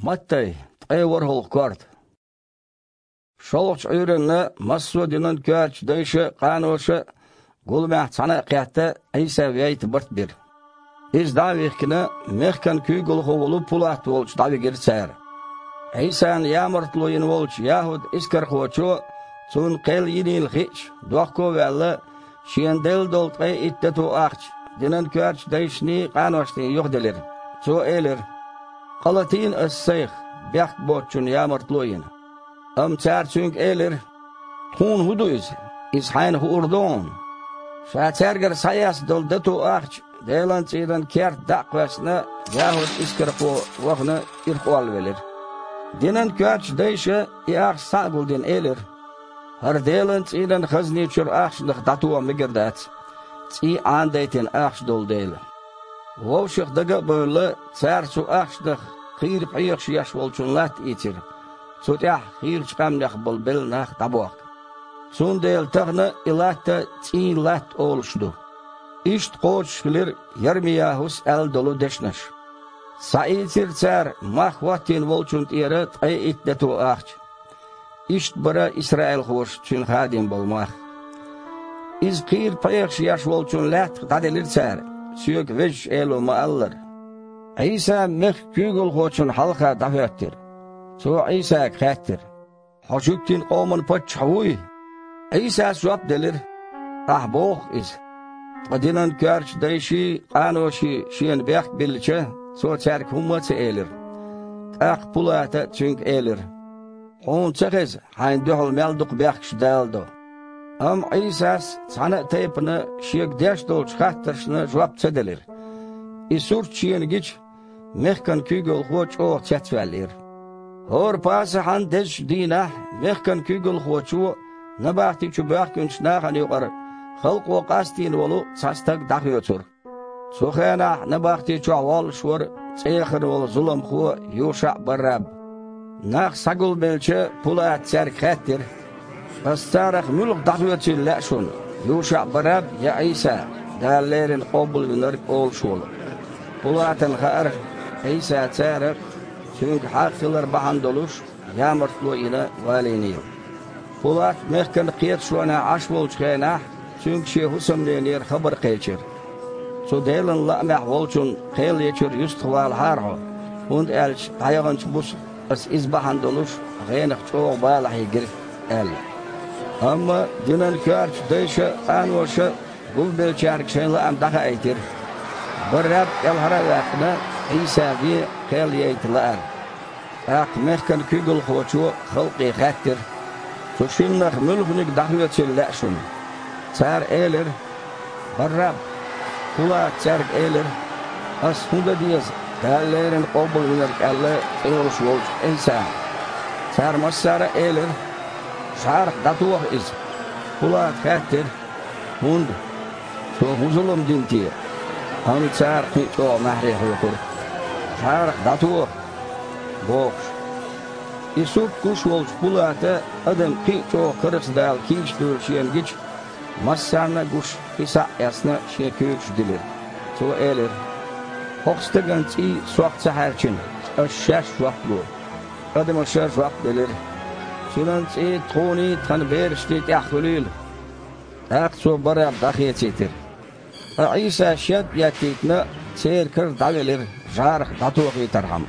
Mattay, tqayvar holqard. Şolç öyrenne Masudinin köç dayşı qanoşı gulmah sana qiyatda İsa veyt bir. İz davihkine mehkan küy gulğulu pulat olç davi girser. İsa'nın yamırtloyun olç Yahud iskar xoçu sun qel yinil hiç doqko valla şiyendel doltqay ittetu aqç. Dinin köç dayşni qanoşni yok delir. So elir. Qalatin as-sayx bext boçun yamırtloyun. Çar çünk elir. Tun huduz is hayn hurdon. Şaçerger sayas doldatu aqç. Delan çiğden kert daqvasına Yahud iskirqo vaqna irqwal velir. Dinin köç dayşı iaq sağguldin elir. Har delan çiğden xazni çür aqçlıq datuwa migirdat. Çi andaytin aqç dol deyli. Vovşıq daga böyle çar su aqçlıq qirip ayıqş yaş volçun lat itir. Sutah qir çıqamlıq bol belnaq tabuaq. Sun deyl tağna ilatta çi lat oluşdu. İşt qoçlar Yermiyahus el dolu deşnaş. Saitir çar mahvatin volçun tiyere tqay ittetu aqç. İşt bara İsrail xoş çün xadim bolmaq. İz qir payıqş yaş volçun lat dadelir çar. Suyuk veç elo maallar. İsa meh kügül xoçun halqa davettir. So İsa qattir. Hoşuktin qomun paçavuy. İsa suap delir. Boq iz. Qadinan körç dayşi qanoşi şiyen beq bilçe so çark hummatı elir. Aq pulata çünk elir. On çeqiz hayn duhul melduq beqş daldo. Am İsas sana taypını şiyek deş dol çıxattırsını jwap çedelir. İsur çiyen giç mehkan kügül xoç o çetvelir. Hor pası han deş dina mehkan kügül xoçu nabaqti çubaq günçna hani yuqar. Halk o qastin olu sastag daqyotur. Soxana nabaqti çawal şur çeyxir ol zulum xu yuşa barab. Naq sagul belçe pulat serkattir. Astaraq mulq daqyotur la şun. Yuşa barab ya İsa dallerin qabulunur ol şul. Pulatın xar İsa çaraq çünkü haqlar bahan doluş yamırtlo ina valini. Pulat mehkan qiyat şuna aş bolçqana çünkü şey husamlenir haber qeçir. So delen la mahvolçun qel yeçir yustwal harho. Und elç ayağınç bus as izbahan doluş gayniq çoğ balahi gir el. Amma dinan körç dayşa anwaşa bul belçark şeyla am daha aytir. Barab el harawaqna İsa bi qel yeytlar. Aq mehkan kügül xoçu xalqi xattir. So şinnax mulğunik dahveçil la şun. Çar elir, barrab, kula çark elir, as hunda diyez, dallerin qabul iner kalle, eoluş volç insan. Çar masara elir, şark datuaq iz, kula kattir, hund, so huzulum dinti, han çar qito mahrih yukur, şark datuaq, boğş. İsuk kuş volç kulata, adam qito qırıqs dal kiş dörşiyen giç, Masarna guş isa yasna şeküç dilir. So elir. Hoxtagan çi suaq saharçın. Aşşaş vaqtlu. Adam aşşaş vaqt dilir. Sunan çi toni tan berişti yaxulil. Aq so barab daxiyetir. İsa şat yatitna serkir davelir. Jarq datuqi tarham.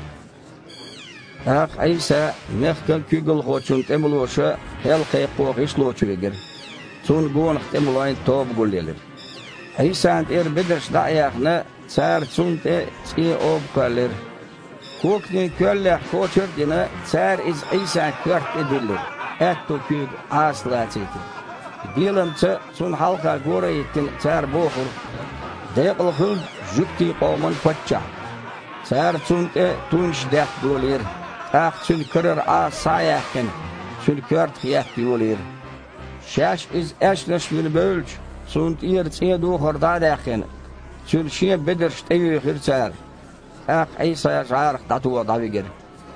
Aq İsa mehkan kügül xoçun temuluşa helqi qoqişloçu vegir. Sun gon xtemulayn tob gullelir. İsa'nt beders dayaqna çar sunte çi ob kalir. Kokni kölle koçerdina çar iz İsa kört edilir. Etto küg aslaçeti. Bilamça sun halqa gora ettin çar boğur. Deqil xil jukti qoman paçça. Çar sunte tunç daq gulir. Aq sun kırır asayaqin. Sun kört xiyat gulir. Şaş iz eşleş bir bölç. Sunt yer çiğ doğur dağdaqin. Sül şiye bedir şteyi xirçar. Aq İsa'ya şarq datuwa davigir.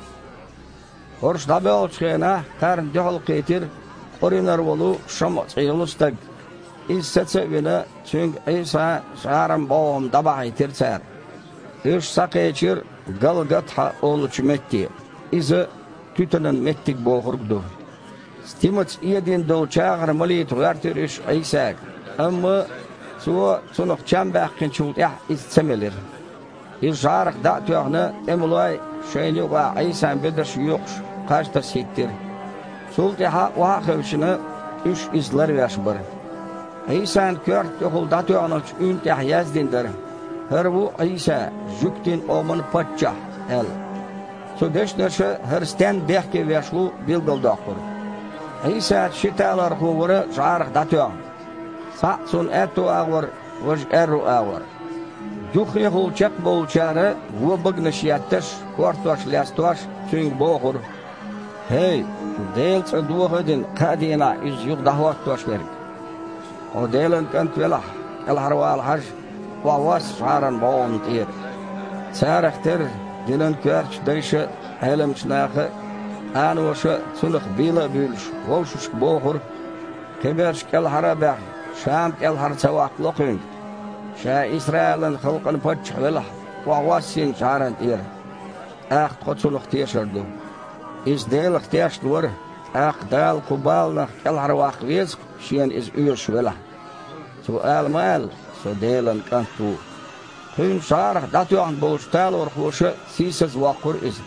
Horş dabe olçqena tarn dihol qetir. Qorinar volu şam çiğlustag. İssetse vina çünkü İsa şarım boğum dabağı tirçar. Üç saqeçir galgatha olçmetti. ize tütenen mettik boğurdu. Stimets iedin dol çağır malit vertiriş İsa. Amma sonuk çembaqin çult istemeler. İzarık da tüğne emulay şeyni va İsa bedir yok kaçta sittir. Sultiha va xevşini üç izler yaşbar. İsa'nın kört yokul da tüğne üntah yazdindir. Her bu İsa jüktin oman patça el. So deşneşe her sten behke yaşlu bilgildaqır. İsa şitalar huvara jarık da tüğne. Sa'sun etu ağır, vaj eru ağır. Duhya hulçak bolçarı, bu bıgnışiyatış, kortoş lastoş, tüng boğur. Hey, delçe duhadın kadina iz yuqdahat toş verik. O delen kant velah, el harwal haj, was haran boğun tir. Sarıqtır, dilen körç deyşe, elem çınaqı, anuşa sunuq bila bülş, volşuş boğur. Keberş kel harabaq, şam kel harçavaqlıqın. Şa İsrail'in xalqını paçıq velah, vasin çaran tir. Aq qoçuluq teşirdi. İzdeyliq teşdi var, aq dal kubalnaq kel harwaq vez, şen iz üyüş velah. So almal, so delen kantu. Hün sarıq datyoğun bolştal orxuşu sisiz vaqur iz.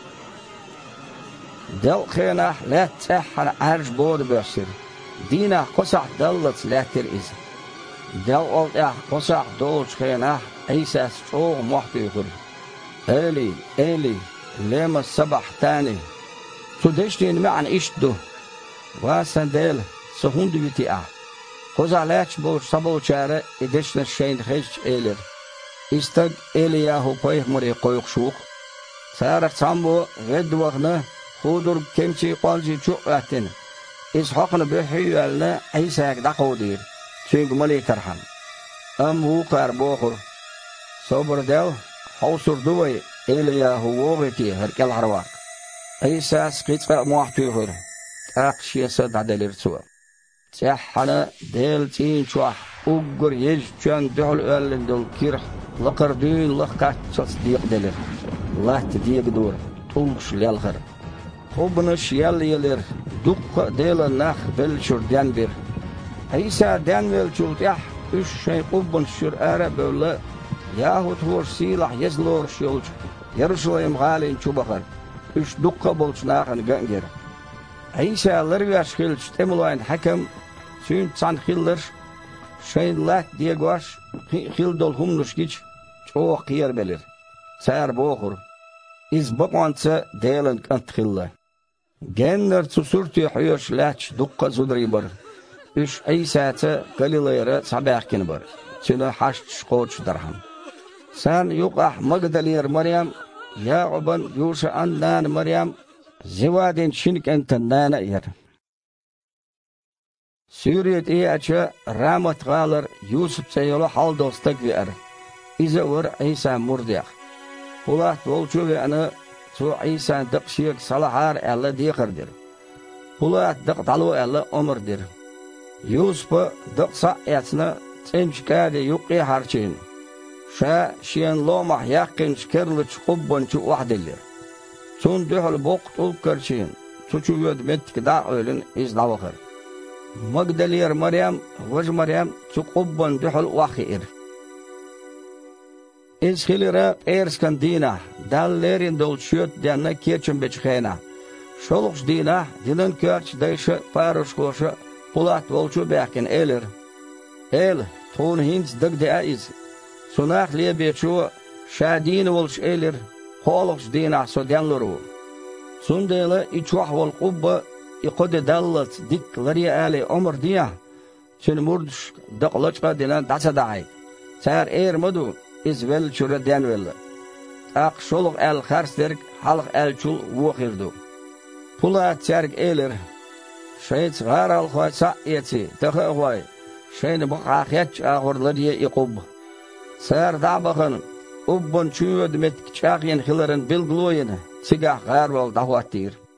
Del xenah let səhhan arj bodu bösir. Dina qosaq dallat latir iz. Del oltaq qosaq dolç xenah İsas çoğ muhtuyqur. Eli, lema sabah tani. So deştin ma'an işdu. Vasan del, so hundu viti'a. Qosaq lach bolç sabolçarı edeşne şeyin xeç elir. İstag Eliyahu payğmari qoyuqşuq. Sarıq sambo vedvaqna xudur kemçi qalji çoq atin. İshaqını behiyalna İsaq daqodir. Çünkü mali tarham. Hu qar boğur. Sobr del hausur duvay Eliyahu voğiti herkel harvaq. İsas qitqa muhtuyqur. Aqşiyasa dadalir suwa. Sahhana del tin çuah. Uggur yej çön dol öllendol kirh. Laqar düğün laqat ças diq delir. Laht diq dur. Tulqş lelğir. Hubını şiyal yelir. Duqqa dela naq belçur denbir. İsa denvel çultah. Üç şey qubbun şur ara böyle. Yahut hur silah yezlor şulç. Yarışlayım galin çubaqar. Üç duqqa bolçnaqın gangir. İsa lırgaş xilç temulayın hakem. Sün san xillir. Şeyinlah diye goş, xildol humnuş giç, çoğ qiyar belir. Sar boğur. İz baqansa delen kant xilla. Genler susurti huyuş laç duqqa zudri bar. Üç İsa'ta Galilayra sabahkin bar. Çile haşç qoç darham. San yuqah Magdalir Maryam, Ya'uban Yusha annan Maryam, zivadin şinik enten nana yer. Süriyet açı rahmet qalır Yusuf sayılı hal dostak ver. İze var İsa murdiq. Pulat bolçu ve anı su İsa dıqşiyek salahar Allah diqirdir. Pulat dıq dalu Allah umurdir. Yusuf dıqsa etsine tsemşkade yuqi harçin. Şa şiyen lomah yaqin şkerliç qubbunçu vahdilir. Sun dühül boqt ulkarçin. Suçu yödmettik da ölün izdavıqır. Magdalir Maryam, vaj Maryam, çuqubban duhul waqir. İzhilira erskan dina, dallerin dolçuyot dana keçim beçxena. Şoluq dina, dinan körç dayşı paruş qoşu, pulat volçu bəkin elir. El, tun hins dıgdi aiz. Sunaq liye beçu, şadin volç elir, xoluq dina so denluru. Sundela içuah vol qubba, İqode dallat dik lariya ali umr diya. Çün murduş daqlaçqa dinan dasa daay. Sar ermadu izvel çura denvel. Aq şoluq el xarsderk halq elçul vuqirdu. Pula çark elir. Şayt garal xoysa etsi taqa xoy. Şeyni baqaqiyaç ağırlar diye iqub. Sar dabaqın ubbun çüyöd metk çaqyen xilarin bilgloyene. Sigah garwal dahwattir.